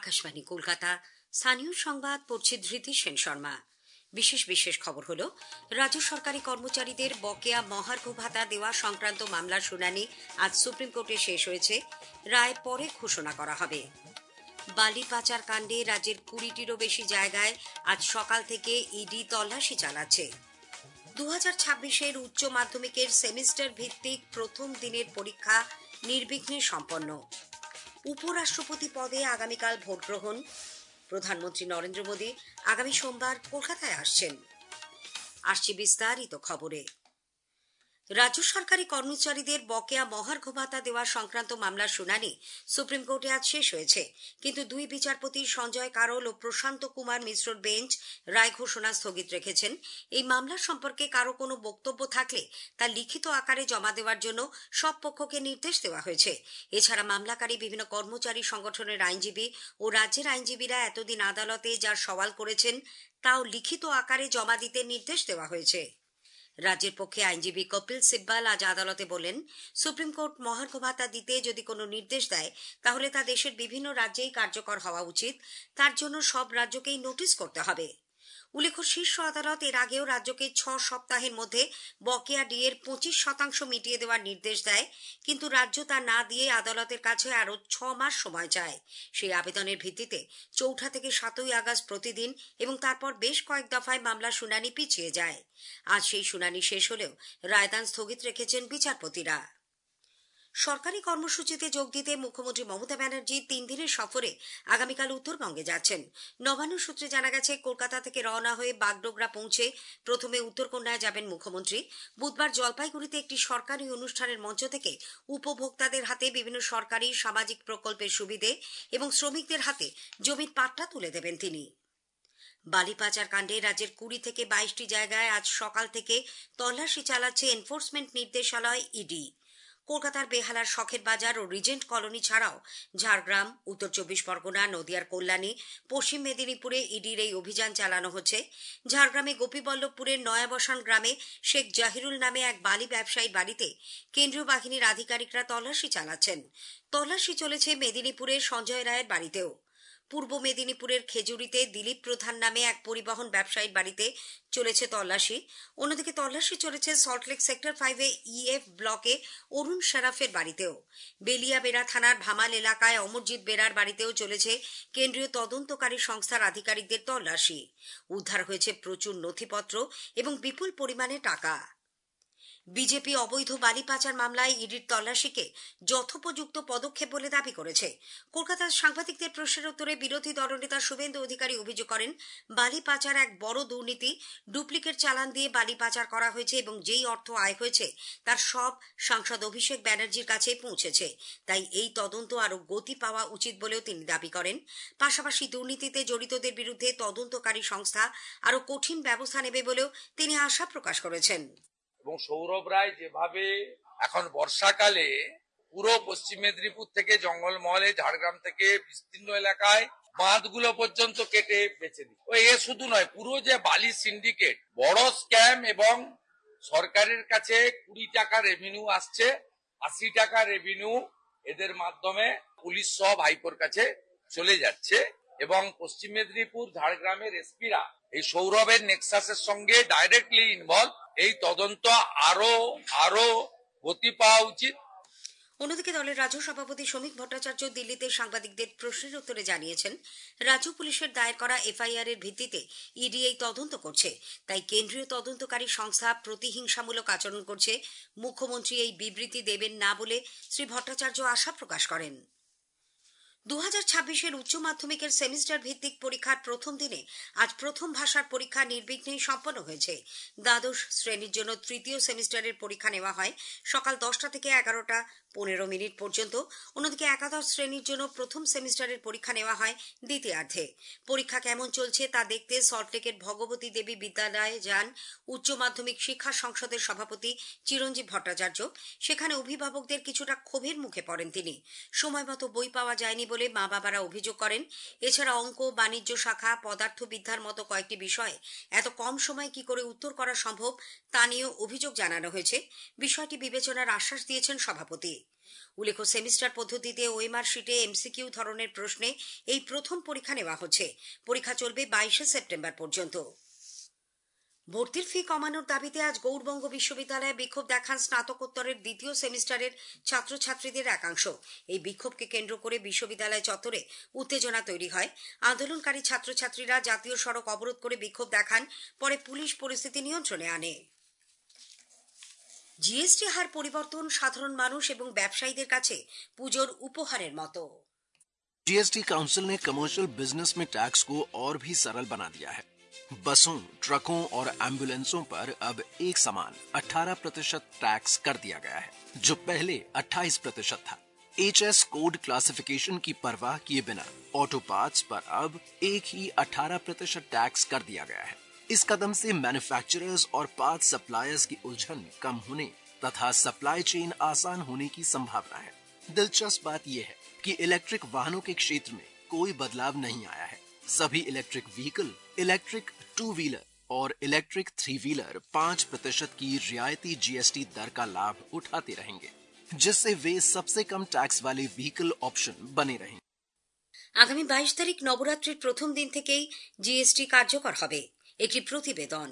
আকাশবাণী কলকাতা। স্থানীয় সংবাদ পড়ছে ধৃতি সেন শর্মা। বিশেষ খবর হলো, রাজ্য সরকারি কর্মচারীদের বকেয়া মহার্ঘ ভাতা দেওয়া সংক্রান্ত মামলার শুনানি আজ সুপ্রিম কোর্টে শেষ হয়েছে। রায় পরে ঘোষণা করা হবে। বালি পাচার কাণ্ডে রাজ্যের 20টিরও বেশি জায়গায় আজ সকাল থেকে ইডি তল্লাশি চালাচ্ছে। 2026-এর উচ্চ মাধ্যমিকের সেমিস্টার ভিত্তিক প্রথম দিনের পরীক্ষা নির্বিঘ্নে সম্পন্ন। উপরাষ্ট্রপতি পদে আগামীকাল ভোট গ্রহণ। প্রধানমন্ত্রী নরেন্দ্র মোদী আগামী সোমবার কলকাতায় আসছে বিস্তারিত খবরে। রাজ্য সরকারি কর্মচারীদের বকেয়া মহার্ঘ ভাতা দেওয়া সংক্রান্ত মামলার শুনানি সুপ্রিম কোর্টে আজ শেষ হয়েছে, কিন্তু দুই বিচারপতি সঞ্জয় কারোল ও প্রশান্ত কুমার মিশ্রর বেঞ্চ রায় ঘোষণা স্থগিত রেখেছেন। এই মামলার সম্পর্কে কারো কোনো বক্তব্য থাকলে তা লিখিত আকারে জমা দেওয়ার জন্য সব পক্ষকে নির্দেশ দেওয়া হয়েছে। এছাড়া মামলাকারী বিভিন্ন কর্মচারী সংগঠনের আইনজীবী ও রাজ্যের আইনজীবীরা এতদিন আদালতে যার সওয়াল করেছেন তাও লিখিত আকারে জমা দিতে নির্দেশ দেওয়া হয়েছে। রাজ্যের পক্ষে আইনজীবী কপিল সিব্বাল আজ আদালতে বলেন, সুপ্রিম কোর্ট মহার্ঘ ভাতা দিতে যদি কোনো নির্দেশ দেয় তাহলে তা দেশের বিভিন্ন রাজ্যেই কার্যকর হওয়া উচিত। তার জন্য সব রাজ্যকেই নোটিশ করতে হবে। উল্লেখ্য, শীর্ষ আদালত এর আগেও রাজ্যকে 6 সপ্তাহের মধ্যে বকেয়া ডিএর 25% মিটিয়ে দেওয়ার নির্দেশ দেয়, কিন্তু রাজ্য তা না দিয়ে আদালতের কাছে আরও 6 মাস সময় চায়। সেই আবেদনের ভিত্তিতে 4 থেকে 7 আগস্ট প্রতিদিন এবং তারপর বেশ কয়েক দফায় মামলার শুনানি পিছিয়ে যায়। আজ সেই শুনানি শেষ হলেও রায়দান স্থগিত রেখেছেন বিচারপতিরা। সরকারি কর্মসূচিতে যোগ দিতে মুখ্যমন্ত্রী মমতা ব্যানার্জি 3 দিনের সফরে আগামীকাল উত্তরবঙ্গে যাচ্ছেন। নবান্ন সূত্রে জানা গেছে, কলকাতা থেকে রওনা হয়ে বাগডোগরা পৌঁছে প্রথমে উত্তরকন্যায় যাবেন মুখ্যমন্ত্রী। বুধবার জলপাইগুড়িতে একটি সরকারি অনুষ্ঠানের মঞ্চ থেকে উপভোক্তাদের হাতে বিভিন্ন সরকারি সামাজিক প্রকল্পের সুবিধে এবং শ্রমিকদের হাতে জমির পাট্টা তুলে দেবেন তিনি। বালি পাচার কাণ্ডে রাজ্যের 20 থেকে 22টি জায়গায় আজ সকাল থেকে তল্লাশি চালাচ্ছে এনফোর্সমেন্ট নির্দেশালয় ইডি। কলকাতার বেহালার শখের বাজার ও রিজেন্ট কলোনি ছাড়াও ঝাড়গ্রাম, উত্তর 24 পরগনা, নদিয়ার কল্যাণী, পশ্চিম মেদিনীপুরে ইডির এই অভিযান চালানো হচ্ছে। ঝাড়গ্রামে গোপীবল্লভপুরের নয়াবসান গ্রামে শেখ জাহিরুল নামে এক বালি ব্যবসায়ীর বাড়িতে কেন্দ্রীয় বাহিনীর আধিকারিকরা তল্লাশি চালাচ্ছেন। তল্লাশি চলেছে মেদিনীপুরের সঞ্জয় রায়ের বাড়িতেও। পূর্ব মেদিনীপুরের খেজুরিতে দিলীপ প্রধান নামে এক পরিবহন ব্যবসায়ীর বাড়িতে চলেছে তল্লাশি। অন্যদিকে তল্লাশি চলেছে সল্টলেক সেক্টর 5-এ ইএফ ব্লকে অরুণ শেরাফের বাড়িতেও। বেলিয়াবেড়া থানার ভামাল এলাকায় অমরজিৎ বেরার বাড়িতেও চলেছে কেন্দ্রীয় তদন্তকারী সংস্থার আধিকারিকদের তল্লাশি। উদ্ধার হয়েছে প্রচুর নথিপত্র এবং বিপুল পরিমাণে টাকা। বিজেপি অবৈধ বালি পাচার মামলায় ইডির তল্লাশিকে যথোপযুক্ত পদক্ষেপ বলে দাবি করেছে। কলকাতার সাংবাদিকদের প্রশ্নের উত্তরে বিরোধী দলনেতা শুভেন্দু অধিকারী অভিযোগ করেন, বালি পাচার এক বড় দুর্নীতি। ডুপ্লিকেট চালান দিয়ে বালি পাচার করা হয়েছে এবং যেই অর্থ আয় হয়েছে তার সব সাংসদ অভিষেক ব্যানার্জির কাছে পৌঁছেছে। তাই এই তদন্ত আরও গতি পাওয়া উচিত বলেও তিনি দাবি করেন। পাশাপাশি দুর্নীতিতে জড়িতদের বিরুদ্ধে তদন্তকারী সংস্থা আরও কঠিন ব্যবস্থা নেবে বলেও তিনি আশা প্রকাশ করেছেন। এবং সৌরভ রায় যেভাবে এখন বর্ষাকালে পুরো পশ্চিম মেদিনীপুর থেকে জঙ্গলমহলে ঝাড়গ্রাম থেকে বিস্তীর্ণ এলাকায় বাঁধগুলো পর্যন্ত কেটে বেঁচে দিই। এ শুধু নয়, পুরো যে বালি সিন্ডিকেট বড় স্ক্যাম, এবং সরকারের কাছে 20 টাকা রেভিনিউ আসছে, 80 টাকা রেভিনিউ এদের মাধ্যমে পুলিশ সব হাইকোর কাছে চলে যাচ্ছে। এবং পশ্চিম মেদিনীপুর ঝাড়গ্রামের এসপিরা এই সৌরভের নেক্সাসের সঙ্গে ডাইরেক্টলি ইনভলভ। এই তদন্ত আরো গতি পাওয়া উচিত। অন্যদিকে দলের রাজ্য সভাপতি শ্রমিক ভট্টাচার্য দিল্লিতে সাংবাদিকদের প্রশ্নের উত্তরে জানিয়েছেন, রাজ্য পুলিশের দায়ের করা এফআইআর এর ভিত্তিতে ইডি এই তদন্ত করছে। তাই কেন্দ্রীয় তদন্তকারী সংস্থা প্রতিহিংসামূলক আচরণ করছে। মুখ্যমন্ত্রী এই বিবৃতি দেবেন না বলে শ্রী ভট্টাচার্য আশা প্রকাশ করেন। 2026-এর উচ্চ মাধ্যমিকের সেমিস্টার ভিত্তিক পরীক্ষার প্রথম দিনে আজ প্রথম ভাষার পরীক্ষা নির্বিঘ্নেই সম্পন্ন হয়েছে। দ্বাদশ শ্রেণীর জন্য তৃতীয় সেমিস্টারের পরীক্ষা নেওয়া হয় সকাল 10টা থেকে 11:15 পর্যন্ত। অন্যদিকে একাদশ শ্রেণীর জন্য প্রথম সেমিস্টারের পরীক্ষা নেওয়া হয় দ্বিতীয়ার্ধে। পরীক্ষা কেমন চলছে তা দেখতে সল্টলেকের ভগবতী দেবী বিদ্যালয়ে যান উচ্চ মাধ্যমিক শিক্ষা সংসদের সভাপতি চিরঞ্জীব ভট্টাচার্য। সেখানে অভিভাবকদের কিছুটা ক্ষোভের মুখে পড়েন তিনি। সময়মতো বই পাওয়া যায়নি বলে মা বাবারা অভিযোগ করেন। এছাড়া অঙ্ক, বাণিজ্য শাখা, পদার্থবিদ্যার মতো কয়েকটি বিষয়ে এত কম সময়ে কি করে উত্তর করা সম্ভব তা নিয়েও অভিযোগ জানানো হয়েছে। বিষয়টি বিবেচনার আশ্বাস দিয়েছেন সভাপতি। উল্লেখ্য, সেমিস্টার পদ্ধতিতে ওএমআর শিটে এমসিকিউ ধরনের প্রশ্নে এই প্রথম পরীক্ষা নেওয়া হচ্ছে। পরীক্ষা চলবে 22শে সেপ্টেম্বর পর্যন্ত। ভর্তির ফি কমানোর দাবিতে আজ গৌড়বঙ্গ বিশ্ববিদ্যালয়ে বিক্ষোভ দেখান স্নাতকোত্তরের দ্বিতীয় সেমিস্টারের ছাত্রছাত্রীদের একাংশ। এই বিক্ষোভকে কেন্দ্র করে বিশ্ববিদ্যালয় চত্বরে উত্তেজনা তৈরি হয়। আন্দোলনকারী ছাত্রছাত্রীরা জাতীয় সড়ক অবরোধ করে বিক্ষোভ দেখান। পরে পুলিশ পরিস্থিতি নিয়ন্ত্রণে আনে। জিএসটি হার পরিবর্তন সাধারণ মানুষ এবং ব্যবসায়ীদের কাছে পুজোর উপহারের মতো। जीएसटी काउंसिल ने कमर्शियल बिजनेस में टैक्स को और भी सरल बना दिया है। बसों, ट्रकों और एम्बुलेंसों पर अब एक समान 18% टैक्स कर दिया गया है, जो पहले 28% था। HS कोड क्लासिफिकेशन की परवाह किए बिना ऑटो पार्ट्स पर अब एक ही 18% टैक्स कर दिया गया है। इस कदम से मैन्युफैक्चरर्स और पार्ट सप्लायर्स की उलझन कम होने तथा सप्लाई चेन आसान होने की संभावना है। दिलचस्प बात यह है कि इलेक्ट्रिक वाहनों के क्षेत्र में कोई बदलाव नहीं आया है। सभी इलेक्ट्रिक व्हीकल, इलेक्ट्रिक 2 व्हीलर और इलेक्ट्रिक 3 व्हीलर 5% की रियायती जीएसटी दर का लाभ उठाते रहेंगे, जिससे वे सबसे कम टैक्स वाले व्हीकल ऑप्शन बने रहेंगे। আগামী 22 তারিখ নবরাত্রির প্রথম দিন থেকেই জিএসটি কার্যকর হবে। একটি প্রতিবেদন।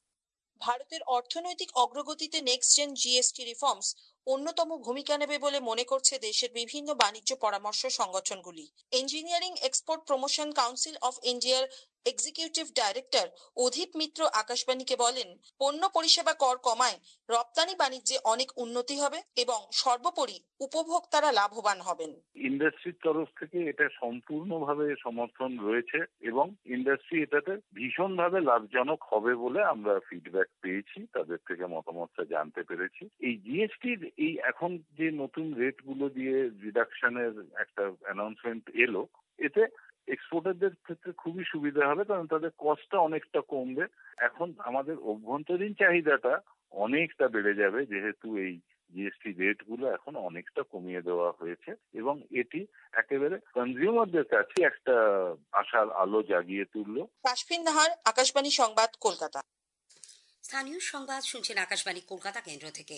ভারতের অর্থনৈতিক অগ্রগতিতে নেক্সট জেন জিএসটি রিফর্মস অন্যতম ভূমিকা নেবে বলে মনে করছে দেশের বিভিন্ন বাণিজ্য পরামর্শ সংগঠনগুলি। Engineering export promotion council of ইন্ডিয়ার এক্সিকিউটিভ ডাইরেক্টর অধীপ মিত্র আকাশবাণীকে বলেন, পণ্য পরিষেবা কর কমায় রপ্তানি বাণিজ্যে অনেক উন্নতি হবে এবং সর্বোপরি উপভোক্তারা লাভবান হবেন। ইন্ডাস্ট্রির তরফ থেকে এটা সম্পূর্ণভাবে সমর্থন রয়েছে এবং ইন্ডাস্ট্রি এটাতে ভীষণভাবে লাভজনক হবে বলে আমরা ফিডব্যাক পেয়েছি, তাদের থেকে মতামতটা জানতে পেরেছি। এই জিএসটির এই এখন যে নতুন রেট গুলো দিয়ে রিডাকশনের একটা অ্যানাউন্সমেন্ট এলো, এতে এক্সপোর্টারদের ক্ষেত্রে খুবই সুবিধা হবে, কারণ তাদের কস্টটা অনেকটা কমবে। এখন আমাদের অভ্যন্তরীণ চাহিদাটা অনেকটা বেড়ে যাবে, যেহেতু এই জিএসটি রেট গুলো এখন অনেকটা কমিয়ে দেওয়া হয়েছে এবং এটি একেবারে কনজিউমারদের কাছে একটা আশার আলো জাগিয়ে তুললো। কাশফিন নাহার, আকাশবাণী সংবাদ, কলকাতা। স্থানীয় সংবাদ শুনছেন আকাশবাণী কলকাতা কেন্দ্র থেকে।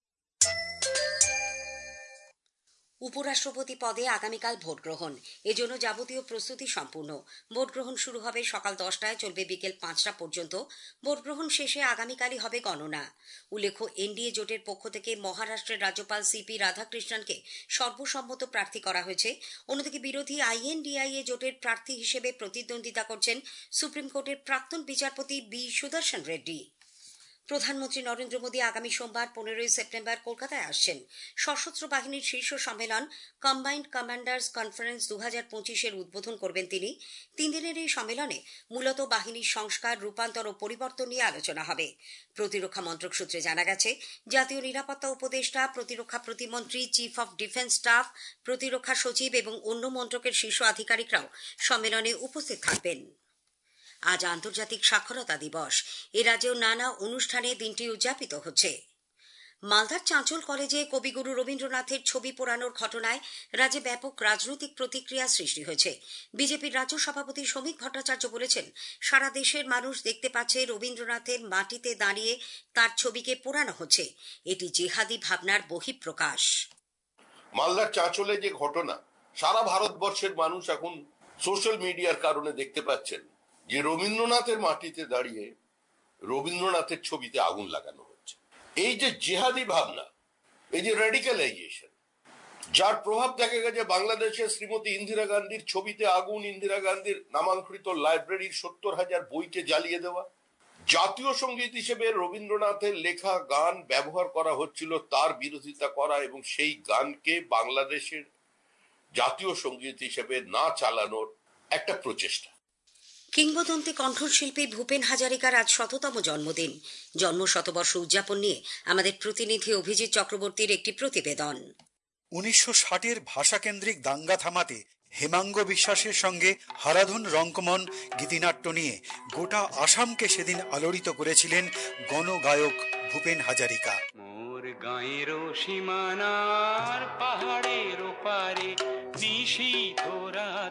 উপরাষ্ট্রপতি পদে আগামীকাল ভোট গ্রহণ, এজন্য যাবতীয় প্রস্তুতি সম্পূর্ণ। ভোট গ্রহণ শুরু হবে সকাল 10টায়, চলবে বিকেল 5টা পর্যন্ত। ভোট গ্রহণ শেষে আগামীকালই হবে গণনা। উল্লেখ্য, এনডিএ জোটের পক্ষ থেকে মহারাষ্ট্রের রাজ্যপাল সিপি রাধাকৃষ্ণনকে সর্বসম্মত প্রার্থী করা হয়েছে। অন্যদিকে বিরোধী আইএনডিআইএ জোটের প্রার্থী হিসেবে প্রতিদ্বন্দ্বিতা করছেন সুপ্রিম কোর্টের প্রাক্তন বিচারপতি বি সুদর্শন রেড্ডি। প্রধানমন্ত্রী নরেন্দ্র মোদী আগামী সোমবার 15 সেপ্টেম্বর কলকাতায় আসছেন। সশস্ত্র বাহিনীর শীর্ষ সম্মেলন কম্বাইন্ড কমান্ডার্স কনফারেন্স 2025-এর উদ্বোধন করবেন তিনি। 3 দিনের এই সম্মেলনে মূলত বাহিনীর সংস্কার, রূপান্তর ও পরিবর্তন নিয়ে আলোচনা হবে। প্রতিরক্ষা মন্ত্রক সূত্রে জানা গেছে, জাতীয় নিরাপত্তা উপদেষ্টা, প্রতিরক্ষা প্রতিমন্ত্রী, চিফ অব ডিফেন্স স্টাফ, প্রতিরক্ষা সচিব এবং অন্য মন্ত্রকের শীর্ষ আধিকারিকরাও সম্মেলনে উপস্থিত থাকবেন। আজ আন্তর্জাতিক সাক্ষরতা দিবস। এ রাজ্যেও নানা অনুষ্ঠানে দিনটি উদযাপিত হচ্ছে। মালদার চাঁচল কলেজে কবিগুরু রবীন্দ্রনাথের ছবি পোড়ানোর ঘটনায় রাজ্যে ব্যাপক রাজনৈতিক প্রতিক্রিয়া সৃষ্টি হয়েছে। বিজেপির রাজ্য সভাপতি শ্রমিক ভট্টাচার্য বলেছেন, সারা দেশের মানুষ দেখতে পাচ্ছে রবীন্দ্রনাথের মাটিতে দাঁড়িয়ে তার ছবিকে পোড়ানো হচ্ছে। এটি জিহাদি ভাবনার বহিঃপ্রকাশ। মালদার চাঁচলে যে ঘটনা, সারা ভারতবর্ষের মানুষ এখন সোশ্যাল মিডিয়ার কারণে দেখতে পাচ্ছেন যে রবীন্দ্রনাথের মাটিতে দাঁড়িয়ে রবীন্দ্রনাথের ছবিতে আগুন লাগানো হচ্ছে। এই যে জিহাদি ভাবনা, এই যে রেডিক্যালাইজেশন, যার প্রভাব দেখা গেছে বাংলাদেশের শ্রীমতী ইন্দিরা গান্ধীর ছবিতে আগুন, ইন্দিরা গান্ধীর নামাঙ্কিত লাইব্রেরির 70,000 বইকে জ্বালিয়ে দেওয়া, জাতীয় সঙ্গীত হিসেবে রবীন্দ্রনাথের লেখা গান ব্যবহার করা হচ্ছিল, তার বিরোধিতা করা এবং সেই গানকে বাংলাদেশের জাতীয় সঙ্গীত হিসেবে না চালানোর একটা প্রচেষ্টা। কিংবদন্তি কণ্ঠশিল্পী ভূপেন হাজারিকার আজ 100তম জন্মদিন। জন্ম শতবর্ষ উদযাপন নিয়ে আমাদের প্রতিনিধি অভিজিৎ চক্রবর্তীর একটি প্রতিবেদন। 1960-এর ভাষাকেন্দ্রিক দাঙ্গা থামাতে হেমাঙ্গ বিশ্বাসের সঙ্গে হারাধন রঙ্কমন গীতিনাট্য নিয়ে গোটা আসামকে সেদিন আলোড়িত করেছিলেন গণগায়ক ভূপেন হাজারিকা। মোর গাঁয়ের সীমানার পাহাড়ের ওপারে নিশীথ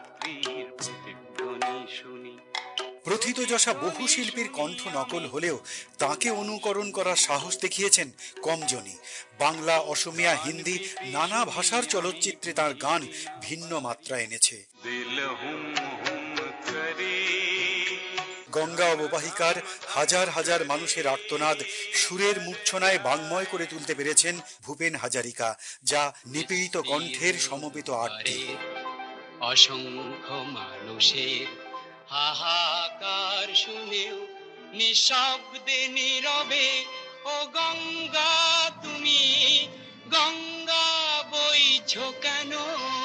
রাত্রির প্রতিধ্বনি শুনি। প্রথিতযশা বহু শিল্পীর কণ্ঠ নকল হলেও তাকে অনুকরণ করার সাহস দেখিয়েছেন কমজনই। বাংলা, অসমিয়া, হিন্দি নানা ভাষার চলচ্চিত্রে তার গান ভিন্ন মাত্রা এনেছে। দিল হুম হুম করে। গঙ্গা অববাহিকার হাজার হাজার মানুষের আর্তনাদ সুরের মূর্ছনায় বাংময় করে তুলতে পেরেছেন ভূপেন হাজারিকা, যা নিপীড়িত কণ্ঠের সমবেত আরতি। অসংখ্য মানুষের হাহাকার শুনেও নিঃশব্দে নীরবে ও গঙ্গা তুমি গঙ্গা বইছো কেন?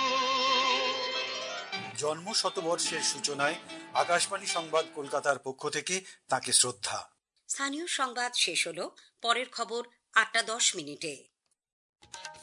জন্ম শতবর্ষের সূচনায় আকাশবাণী সংবাদ কলকাতার পক্ষ থেকে তাকে শ্রদ্ধা। স্থানীয় সংবাদ শেষ হলো। পরের খবর 8:10 মিনিটে।